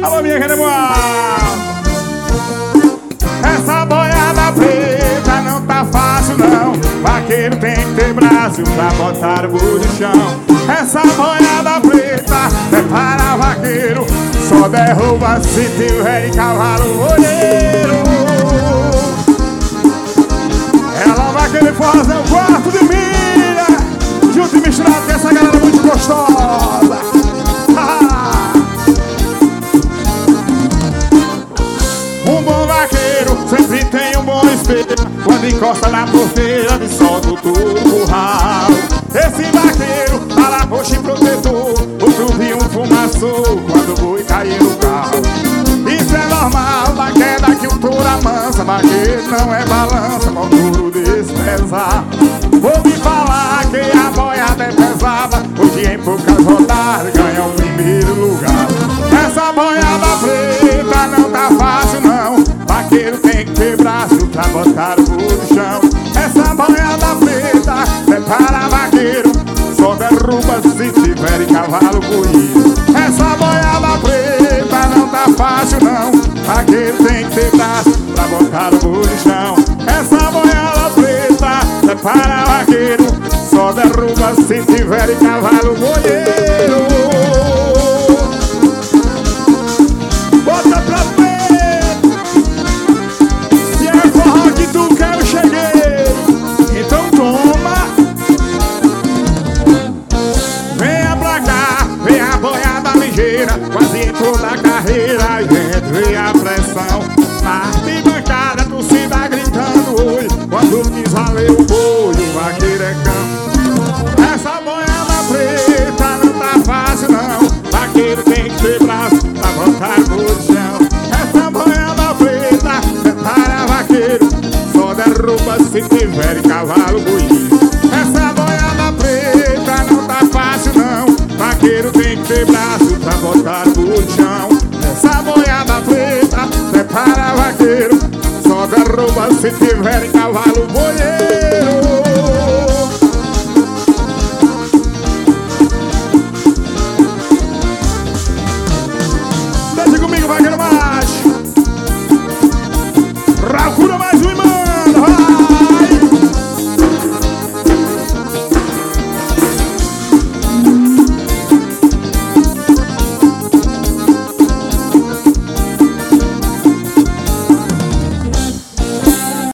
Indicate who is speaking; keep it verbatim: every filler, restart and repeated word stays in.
Speaker 1: Alô, minha redemoa. Essa boiada preta não tá fácil não. Vaqueiro tem que ter braço pra botar o boi no chão. Essa boiada preta é para vaqueiro, só derruba se tiver em cavalo olheiro. Ela vai querer fazer um quarto de milha, junto e misturado com essa galera muito gostosa. Um bom vaqueiro sempre tem um bom espelho, quando encosta na porteira de solta o curral. Esse vaqueiro tá lá roxo e protetor, outro viu um fumaçou quando o boi caiu no carro. Isso é normal, da queda que o touro amansa. Vaqueiro não é balança, com o touro despesar. Vou me falar que a boiada é pesada, hoje em poucas rodadas ganha o primeiro lugar. Essa boiada preta não tá fácil não. Vaqueiro tem que ter braço pra botar o boi no chão. Essa boiada preta é para vaqueiro, só derruba se tiver em cavalo corrido. Essa boiada preta não tá fácil não. Vaqueiro tem que ter braço pra botar o boi no chão. Essa boiada preta é para vaqueiro, só derruba se tiver em cavalo corrido. Bota pra frente. Se é forró que tu quer, eu cheguei. Então toma. Venha pra cá, vem a boiada ligeira, quase entrou na carreira e entre a pressão. Na arquibancada, torcida gritando oi, quando quis valer o boi, o vaqueiro é cão. Essa boiada preta não tá fácil não. Vaqueiro tem que ter braço pra botar o boi no chão. Essa boiada preta é para vaqueiro, só derruba se tiver em cavalo moído. Essa boiada preta não tá fácil não. Vaqueiro tem que ter braço pra botar o boi no chão. Essa boiada preta é para vaqueiro, só derruba se tiver em cavalo moído.